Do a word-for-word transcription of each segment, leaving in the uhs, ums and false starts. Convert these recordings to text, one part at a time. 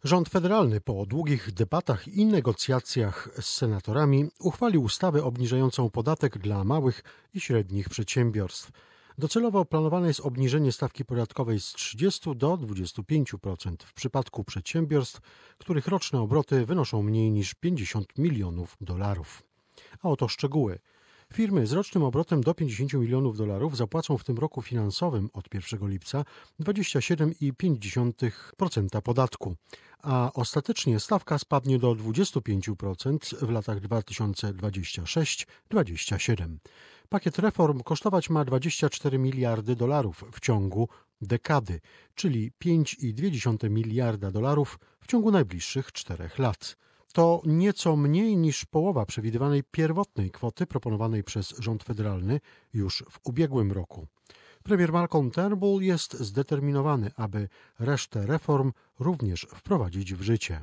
Rząd federalny po długich debatach i negocjacjach z senatorami uchwalił ustawę obniżającą podatek dla małych i średnich przedsiębiorstw. Docelowo planowane jest obniżenie stawki podatkowej z trzydziestu do dwudziestu pięciu procent w przypadku przedsiębiorstw, których roczne obroty wynoszą mniej niż pięćdziesiąt milionów dolarów. A oto szczegóły. Firmy z rocznym obrotem do pięćdziesięciu milionów dolarów zapłacą w tym roku finansowym od pierwszego lipca dwadzieścia siedem i pięć dziesiątych procent podatku, a ostatecznie stawka spadnie do dwudziestu pięciu procent w latach dwa tysiące dwudziestym szóstym do dwudziestego siódmego. Pakiet reform kosztować ma dwadzieścia cztery miliardy dolarów w ciągu dekady, czyli pięć i dwie dziesiąte miliarda dolarów w ciągu najbliższych czterech lat. To nieco mniej niż połowa przewidywanej pierwotnej kwoty proponowanej przez rząd federalny już w ubiegłym roku. Premier Malcolm Turnbull jest zdeterminowany, aby resztę reform również wprowadzić w życie.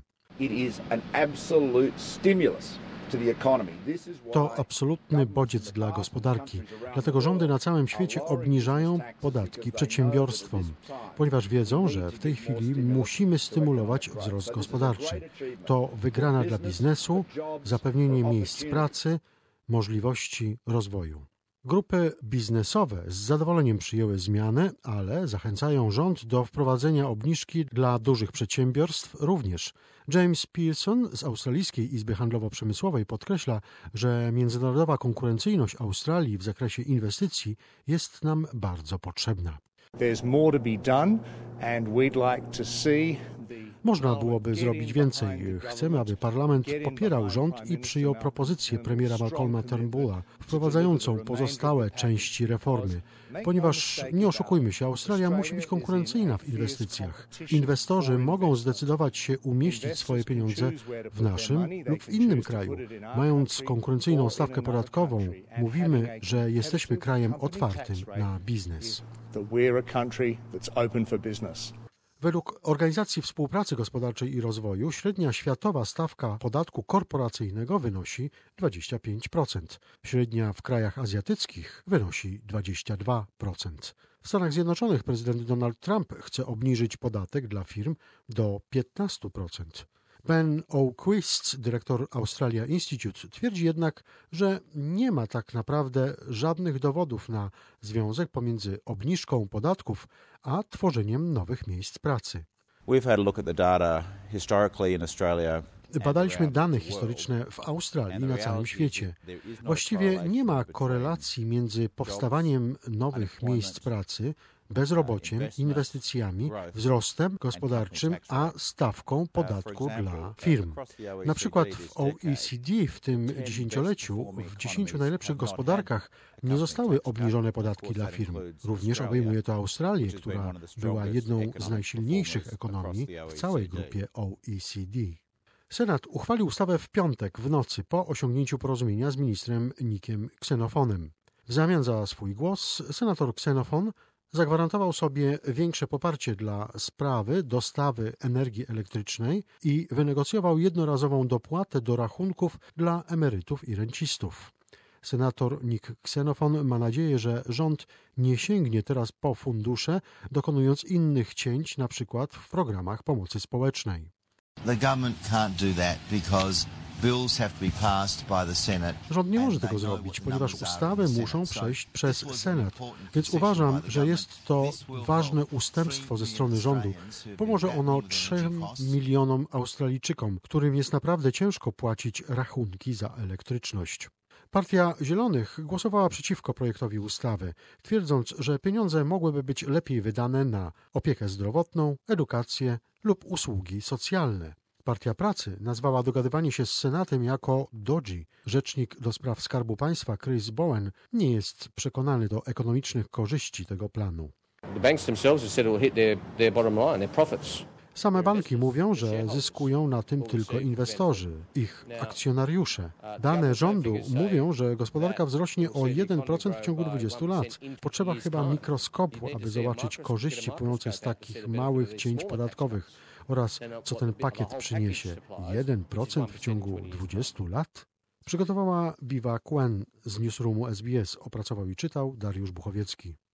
To absolutny bodziec dla gospodarki, dlatego rządy na całym świecie obniżają podatki przedsiębiorstwom, ponieważ wiedzą, że w tej chwili musimy stymulować wzrost gospodarczy. To wygrana dla biznesu, zapewnienie miejsc pracy, możliwości rozwoju. Grupy biznesowe z zadowoleniem przyjęły zmianę, ale zachęcają rząd do wprowadzenia obniżki dla dużych przedsiębiorstw również. James Pearson z Australijskiej Izby Handlowo-Przemysłowej podkreśla, że międzynarodowa konkurencyjność Australii w zakresie inwestycji jest nam bardzo potrzebna. Można byłoby zrobić więcej. Chcemy, aby Parlament popierał rząd i przyjął propozycję premiera Malcolma Turnbulla wprowadzającą pozostałe części reformy, ponieważ, nie oszukujmy się, Australia musi być konkurencyjna w inwestycjach. Inwestorzy mogą zdecydować się umieścić swoje pieniądze w naszym lub w innym kraju. Mając konkurencyjną stawkę podatkową, mówimy, że jesteśmy krajem otwartym na biznes. Według Organizacji Współpracy Gospodarczej i Rozwoju średnia światowa stawka podatku korporacyjnego wynosi dwadzieścia pięć procent. Średnia w krajach azjatyckich wynosi dwadzieścia dwa procent. W Stanach Zjednoczonych prezydent Donald Trump chce obniżyć podatek dla firm do piętnastu procent. Ben O'Quist, dyrektor Australia Institute, twierdzi jednak, że nie ma tak naprawdę żadnych dowodów na związek pomiędzy obniżką podatków a tworzeniem nowych miejsc pracy. Badaliśmy dane historyczne w Australii i na całym świecie. Właściwie nie ma korelacji między powstawaniem nowych miejsc pracy, bezrobociem, inwestycjami, wzrostem gospodarczym, a stawką podatku dla firm. Na przykład w O E C D w tym dziesięcioleciu w dziesięciu najlepszych gospodarkach nie zostały obniżone podatki dla firm. Również obejmuje to Australię, która była jedną z najsilniejszych ekonomii w całej grupie O E C D. Senat uchwalił ustawę w piątek w nocy po osiągnięciu porozumienia z ministrem Nickiem Xenofonem. W zamian za swój głos senator Xenofon zagwarantował sobie większe poparcie dla sprawy dostawy energii elektrycznej i wynegocjował jednorazową dopłatę do rachunków dla emerytów i rencistów. Senator Nick Xenofon ma nadzieję, że rząd nie sięgnie teraz po fundusze, dokonując innych cięć, na przykład w programach pomocy społecznej. Rząd nie może tego zrobić, ponieważ ustawy muszą przejść przez Senat, więc uważam, że jest to ważne ustępstwo ze strony rządu. Pomoże ono trzem milionom Australijczykom, którym jest naprawdę ciężko płacić rachunki za elektryczność. Partia Zielonych głosowała przeciwko projektowi ustawy, twierdząc, że pieniądze mogłyby być lepiej wydane na opiekę zdrowotną, edukację lub usługi socjalne. Partia Pracy nazwała dogadywanie się z Senatem jako dodgy. Rzecznik do spraw Skarbu Państwa Chris Bowen nie jest przekonany do ekonomicznych korzyści tego planu. Same banki mówią, że zyskują na tym tylko inwestorzy, ich akcjonariusze. Dane rządu mówią, że gospodarka wzrośnie o jeden procent w ciągu dwudziestu lat. Potrzeba chyba mikroskopu, aby zobaczyć korzyści płynące z takich małych cięć podatkowych oraz co ten pakiet przyniesie. jeden procent w ciągu dwudziestu lat? Przygotowała Biwa Quen z Newsroomu S B S. Opracował i czytał Dariusz Buchowiecki.